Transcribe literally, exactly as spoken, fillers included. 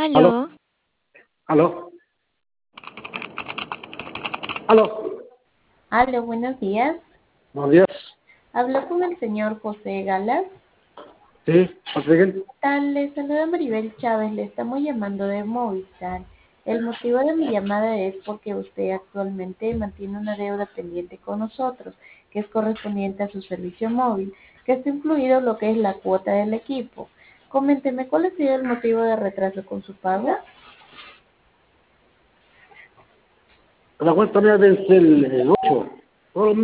Aló, Aló, aló, aló. Aló, buenos días. Buenos días. Hablo con el señor José Galas. Sí, Patrick. ¿Qué tal? Le saluda Maribel Chávez, le estamos llamando de Movistar. El motivo de mi llamada es porque usted actualmente mantiene una deuda pendiente con nosotros, que es correspondiente a su servicio móvil, que está incluido lo que es la cuota del equipo. Coménteme, ¿cuál ha sido el motivo de retraso con su pago? La cuenta mía vence el, el ocho.